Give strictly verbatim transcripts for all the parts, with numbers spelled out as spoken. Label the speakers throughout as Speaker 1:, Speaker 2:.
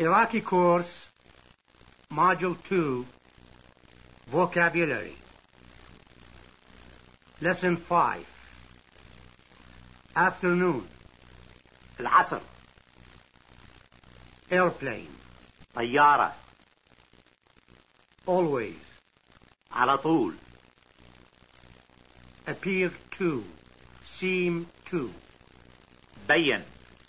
Speaker 1: Iraqi course, Module two, Vocabulary. Lesson five. Afternoon.
Speaker 2: العصر.
Speaker 1: Airplane.
Speaker 2: طيارة.
Speaker 1: Always.
Speaker 2: على طول.
Speaker 1: Appear to. Seem to.
Speaker 2: بين.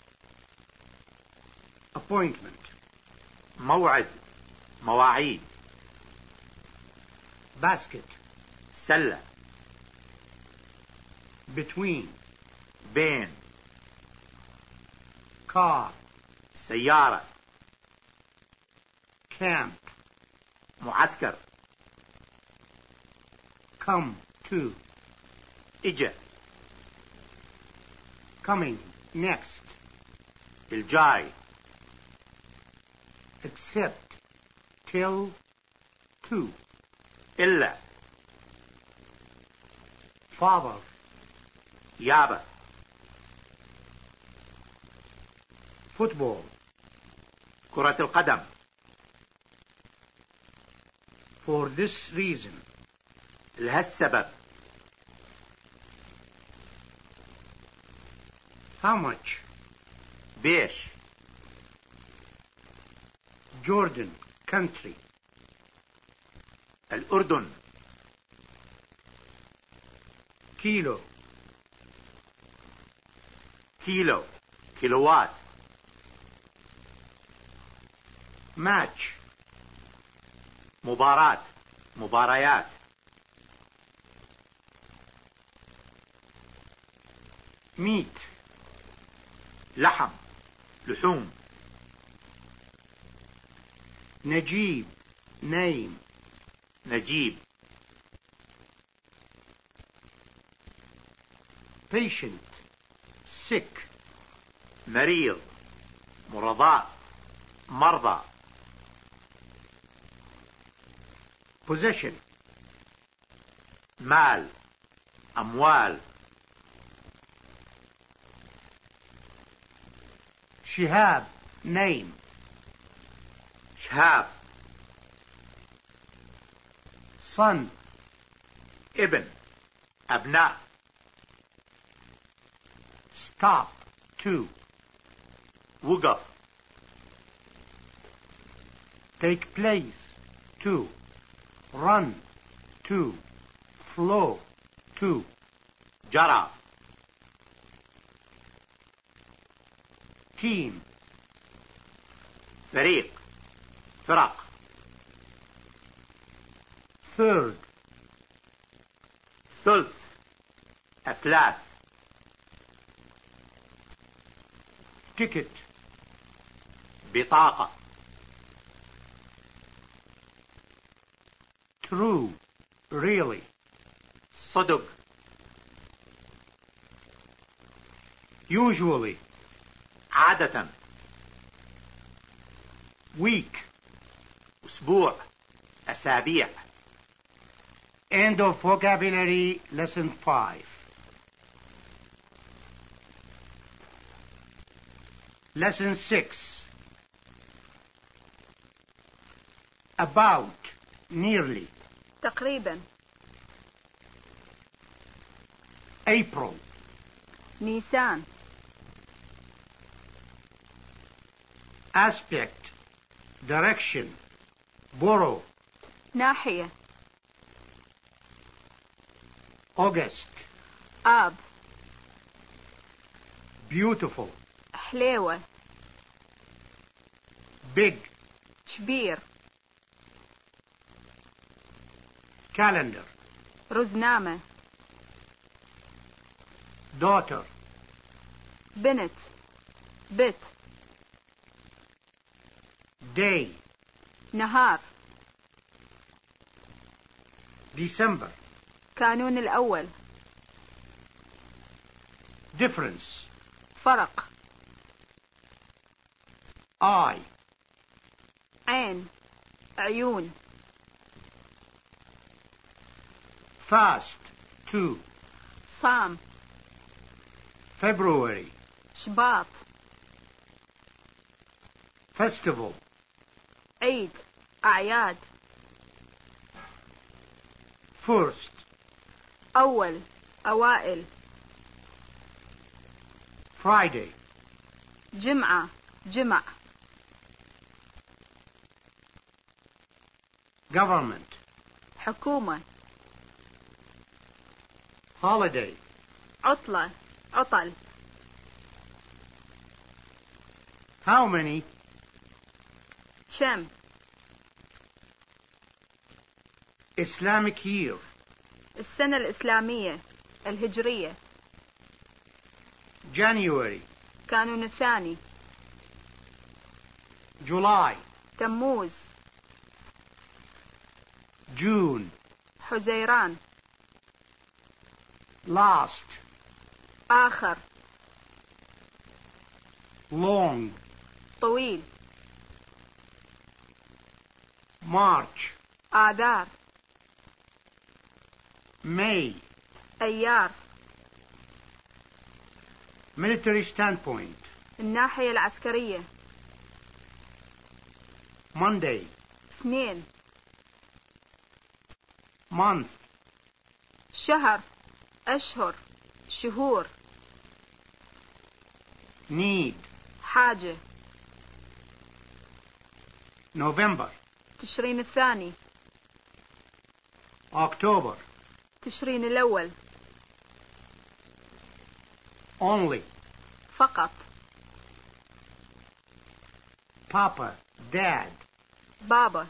Speaker 1: Appointment.
Speaker 2: موعد. مواعيد.
Speaker 1: Basket.
Speaker 2: سلة.
Speaker 1: Between.
Speaker 2: بين.
Speaker 1: Car.
Speaker 2: سيارة.
Speaker 1: Camp.
Speaker 2: معسكر.
Speaker 1: Come to.
Speaker 2: إجا.
Speaker 1: Coming. Next.
Speaker 2: الجاي.
Speaker 1: Except. Till. To.
Speaker 2: إلا.
Speaker 1: Father.
Speaker 2: يابا.
Speaker 1: Football.
Speaker 2: كرة القدم.
Speaker 1: For this reason.
Speaker 2: لهالسبب.
Speaker 1: How much?
Speaker 2: بيش.
Speaker 1: Jordan. Country.
Speaker 2: الأردن.
Speaker 1: Kilo.
Speaker 2: كيلو. كيلوات.
Speaker 1: Match.
Speaker 2: مباراة. مباريات.
Speaker 1: Meat.
Speaker 2: لحم. لحوم.
Speaker 1: Najib. Name.
Speaker 2: نجيب.
Speaker 1: Patient. Sick.
Speaker 2: مريض. مرضاء. مرضى.
Speaker 1: Possession.
Speaker 2: مال. أموال.
Speaker 1: Shihab. Name.
Speaker 2: شهاب.
Speaker 1: Son.
Speaker 2: ابن. أبناء.
Speaker 1: Stop. To.
Speaker 2: وقف.
Speaker 1: Take place. To. Run. To. Flow. To.
Speaker 2: جرى.
Speaker 1: Team.
Speaker 2: فريق. فرق.
Speaker 1: Third.
Speaker 2: ثلث. أثلاث.
Speaker 1: Ticket.
Speaker 2: بطاقة.
Speaker 1: True. Really.
Speaker 2: صدق.
Speaker 1: Usually.
Speaker 2: عادة.
Speaker 1: Week.
Speaker 2: أسبوع. أسابيع.
Speaker 1: End of vocabulary, lesson five. Lesson six. About. Nearly.
Speaker 3: تقريبا.
Speaker 1: April.
Speaker 3: نيسان.
Speaker 1: Aspect. Direction. Borrow.
Speaker 3: ناحية.
Speaker 1: August.
Speaker 3: آب.
Speaker 1: Beautiful.
Speaker 3: حليوة.
Speaker 1: Big.
Speaker 3: كبير.
Speaker 1: Calendar.
Speaker 3: رزنامة.
Speaker 1: Daughter.
Speaker 3: بنت. بت.
Speaker 1: Day.
Speaker 3: نهار.
Speaker 1: December.
Speaker 3: كانون الأول.
Speaker 1: Difference.
Speaker 3: فرق.
Speaker 1: Eye.
Speaker 3: عين. عيون.
Speaker 1: Fast. To.
Speaker 3: صام.
Speaker 1: February.
Speaker 3: شباط.
Speaker 1: Festival.
Speaker 3: عيد أعياد.
Speaker 1: first,
Speaker 3: أول أوائل.
Speaker 1: Friday,
Speaker 3: جمعة جمع.
Speaker 1: government,
Speaker 3: حكومة.
Speaker 1: holiday,
Speaker 3: عطلة عطل.
Speaker 1: how many,
Speaker 3: شم.
Speaker 1: Islamic year,
Speaker 3: السنة الإسلامية الهجرية.
Speaker 1: January,
Speaker 3: كانون الثاني.
Speaker 1: July,
Speaker 3: تموز.
Speaker 1: June,
Speaker 3: حزيران.
Speaker 1: last,
Speaker 3: آخر.
Speaker 1: long,
Speaker 3: طويل.
Speaker 1: March,
Speaker 3: آذار.
Speaker 1: May,
Speaker 3: أيار.
Speaker 1: military standpoint,
Speaker 3: الناحية العسكرية.
Speaker 1: Monday,
Speaker 3: اثنين.
Speaker 1: month,
Speaker 3: شهر أشهر شهور.
Speaker 1: need,
Speaker 3: حاجة.
Speaker 1: November,
Speaker 3: تشرين الثاني.
Speaker 1: October,
Speaker 3: تشرين الأول.
Speaker 1: only,
Speaker 3: فقط.
Speaker 1: Papa, Dad,
Speaker 3: بابا.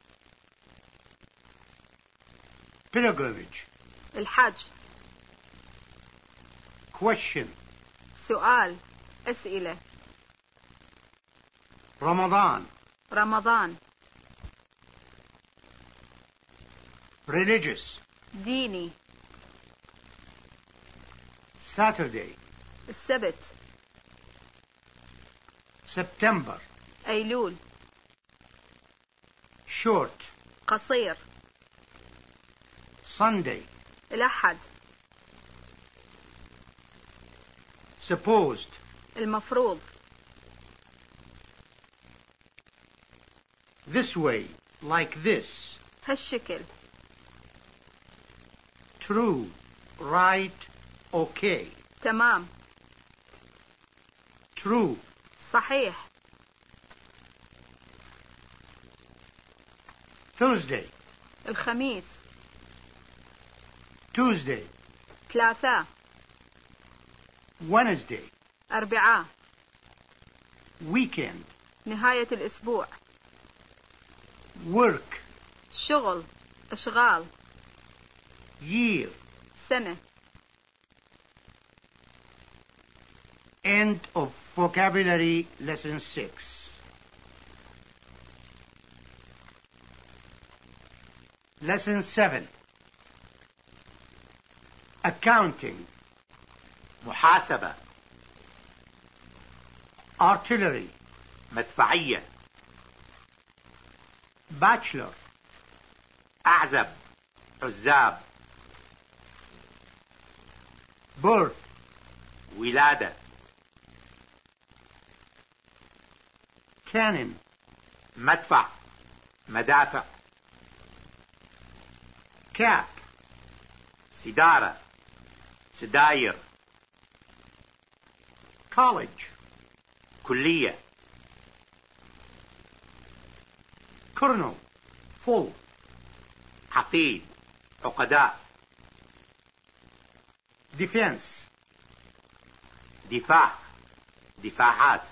Speaker 1: pilgrimage,
Speaker 3: الحج.
Speaker 1: question,
Speaker 3: سؤال أسئلة.
Speaker 1: Ramadan,
Speaker 3: رمضان.
Speaker 1: religious,
Speaker 3: ديني.
Speaker 1: Saturday,
Speaker 3: السبت.
Speaker 1: September,
Speaker 3: أيلول.
Speaker 1: short,
Speaker 3: قصير.
Speaker 1: Sunday,
Speaker 3: الأحد.
Speaker 1: supposed,
Speaker 3: المفروض.
Speaker 1: this way, like this,
Speaker 3: هالشكل.
Speaker 1: true, right, okay,
Speaker 3: تمام.
Speaker 1: true,
Speaker 3: صحيح.
Speaker 1: Thursday,
Speaker 3: الخميس.
Speaker 1: Tuesday,
Speaker 3: ثلاثاء.
Speaker 1: Wednesday,
Speaker 3: أربعاء.
Speaker 1: weekend,
Speaker 3: نهاية الأسبوع.
Speaker 1: work,
Speaker 3: شغل أشغال.
Speaker 1: year,
Speaker 3: سنة.
Speaker 1: end of vocabulary lesson six. Lesson seven. Accounting,
Speaker 2: محاسبة.
Speaker 1: artillery,
Speaker 2: مدفعية.
Speaker 1: bachelor,
Speaker 2: أعزب. عزاب.
Speaker 1: birth,
Speaker 2: ولادة.
Speaker 1: cannon,
Speaker 2: مدفع. مدافع.
Speaker 1: cap,
Speaker 2: سدارة. سداير.
Speaker 1: college,
Speaker 2: كلية.
Speaker 1: colonel, full,
Speaker 2: عقيد. عقداء.
Speaker 1: defense,
Speaker 2: دفاع. دفاعات.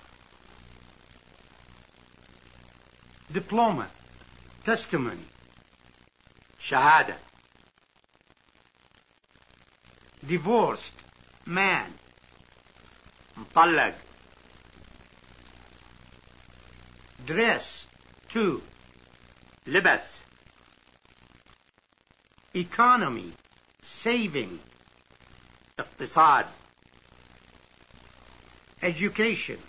Speaker 1: diploma, testimony,
Speaker 2: شهادة.
Speaker 1: divorced, man,
Speaker 2: مطلق.
Speaker 1: dress, two,
Speaker 2: لبس.
Speaker 1: economy, saving,
Speaker 2: اقتصاد.
Speaker 1: education,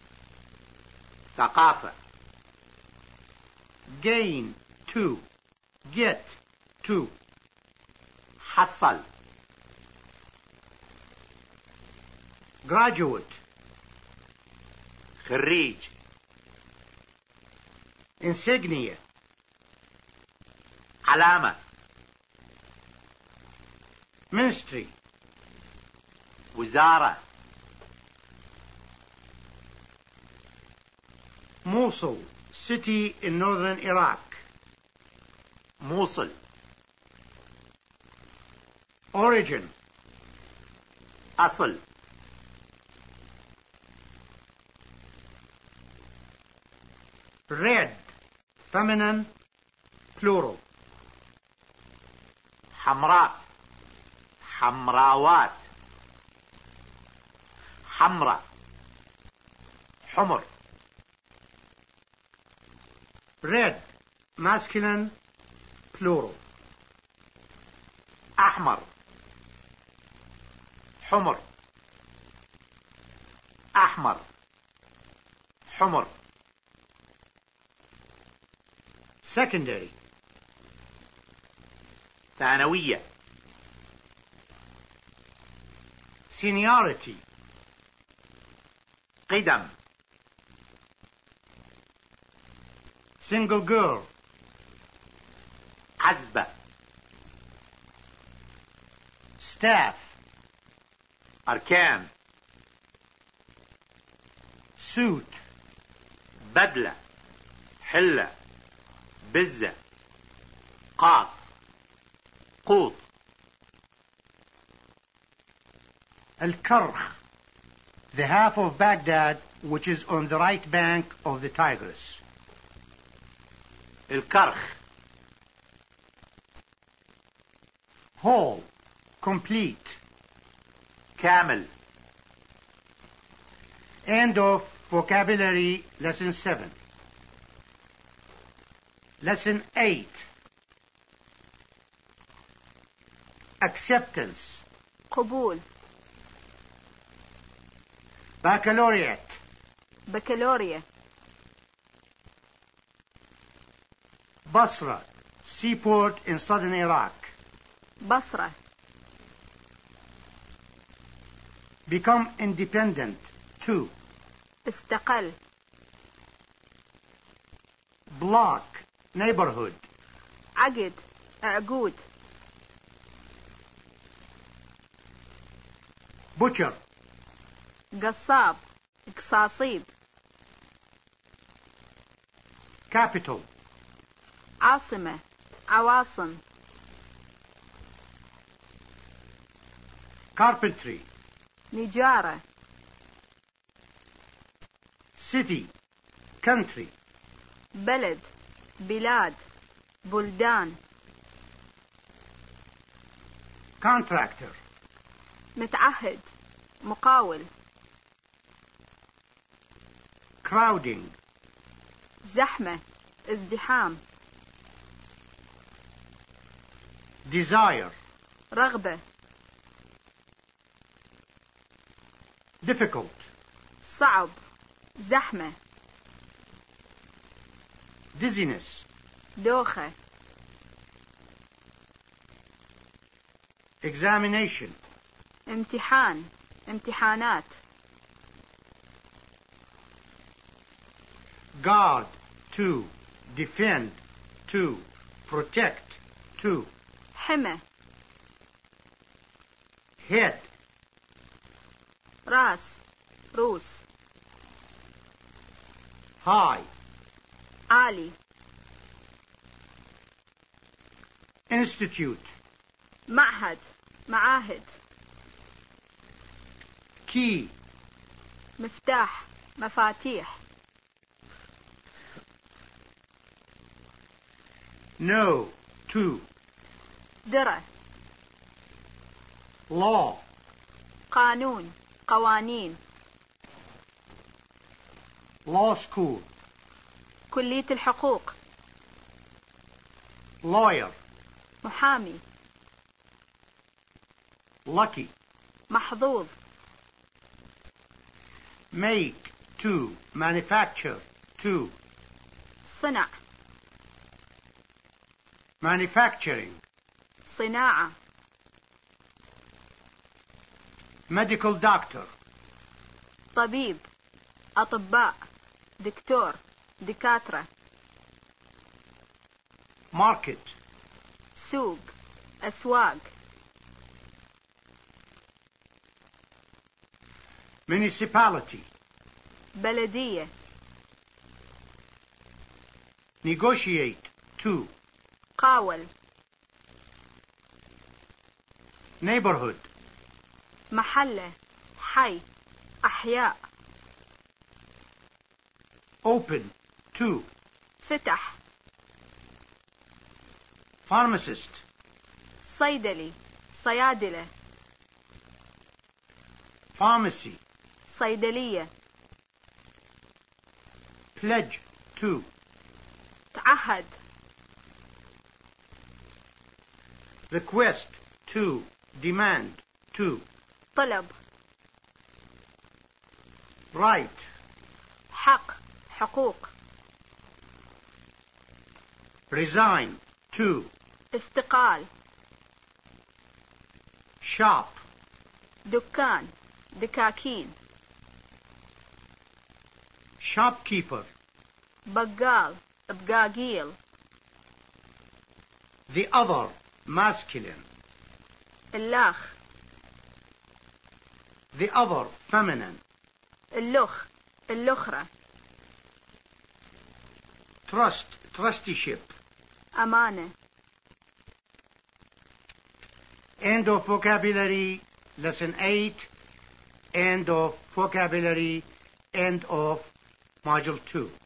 Speaker 2: ثقافة.
Speaker 1: gain, two, get, two,
Speaker 2: حصل.
Speaker 1: graduate,
Speaker 2: خريج.
Speaker 1: insignia,
Speaker 2: علامة.
Speaker 1: ministry,
Speaker 2: وزارة.
Speaker 1: Mosul, city in northern Iraq.
Speaker 2: موصل.
Speaker 1: Origin,
Speaker 2: أصل.
Speaker 1: red, feminine, plural.
Speaker 2: حمراء. حمراوات. حمراء. حمر.
Speaker 1: Red, masculine, plural.
Speaker 2: أحمر. حمر. أحمر. حمر.
Speaker 1: Secondary,
Speaker 2: ثانوية.
Speaker 1: seniority,
Speaker 2: قدم.
Speaker 1: single girl,
Speaker 2: عزبة.
Speaker 1: staff,
Speaker 2: أركان.
Speaker 1: suit,
Speaker 2: بدلة. حلة. بزة. قاط. قوط.
Speaker 1: Al-Karkh, the half of Baghdad which is on the right bank of the Tigris.
Speaker 2: الكرخ.
Speaker 1: Whole, complete.
Speaker 2: كامل.
Speaker 1: End of vocabulary lesson seven. Lesson eight. Acceptance.
Speaker 3: قبول.
Speaker 1: Baccalaureate.
Speaker 3: بكالوريا.
Speaker 1: Basra, seaport in southern Iraq.
Speaker 3: بصرة.
Speaker 1: Become independent. Two.
Speaker 3: استقل.
Speaker 1: Block, neighborhood.
Speaker 3: عقد. عقود.
Speaker 1: Butcher,
Speaker 3: قصاب. قصاصيب.
Speaker 1: capital.
Speaker 3: عاصمة. عواصم.
Speaker 1: Carpentry,
Speaker 3: نجارة.
Speaker 1: city, country.
Speaker 3: بلد. بلاد. بلدان.
Speaker 1: Contractor,
Speaker 3: متعهد. مقاول.
Speaker 1: crowding.
Speaker 3: زحمة. ازدحام.
Speaker 1: Desire,
Speaker 3: رغبة.
Speaker 1: difficult.
Speaker 3: صعب. زحمة.
Speaker 1: Dizziness,
Speaker 3: دوخة.
Speaker 1: examination.
Speaker 3: امتحان. امتحانات.
Speaker 1: Guard, two. Defend, two. Protect, two.
Speaker 3: حمى.
Speaker 1: Head,
Speaker 3: راس. روس.
Speaker 1: high.
Speaker 3: عالي.
Speaker 1: Institute,
Speaker 3: معهد. معاهد.
Speaker 1: key.
Speaker 3: مفتاح. مفاتيح.
Speaker 1: No, two.
Speaker 3: درة.
Speaker 1: Law,
Speaker 3: قانون. قوانين.
Speaker 1: law school.
Speaker 3: كلية الحقوق.
Speaker 1: Lawyer,
Speaker 3: محامي.
Speaker 1: lucky.
Speaker 3: محظوظ.
Speaker 1: Make, two. Manufacture, two.
Speaker 3: صنع.
Speaker 1: Manufacturing.
Speaker 3: صناعة.
Speaker 1: Medical doctor,
Speaker 3: طبيب. أطباء. دكتور. دكاترة.
Speaker 1: market,
Speaker 3: سوق أسواق
Speaker 1: municipality,
Speaker 3: بلدية
Speaker 1: negotiate, to,
Speaker 3: قاول
Speaker 1: neighborhood,
Speaker 3: محلة حي أحياء
Speaker 1: open, to,
Speaker 3: فتح
Speaker 1: pharmacist,
Speaker 3: صيدلي صيادلة
Speaker 1: pharmacy,
Speaker 3: صيدلية
Speaker 1: pledge, to,
Speaker 3: تعهد
Speaker 1: request, to, demand, to,
Speaker 3: طلب
Speaker 1: right,
Speaker 3: حق حقوق
Speaker 1: resign, to,
Speaker 3: استقال
Speaker 1: shop,
Speaker 3: دكان دكاكين
Speaker 1: shopkeeper,
Speaker 3: بقال بقاقيل
Speaker 1: the other, masculine,
Speaker 3: اللاخ
Speaker 1: the other, feminine,
Speaker 3: اللخ اللخرة
Speaker 1: trust, trusteeship.
Speaker 3: أمانة
Speaker 1: End of vocabulary, lesson eight. End of vocabulary, end of module two.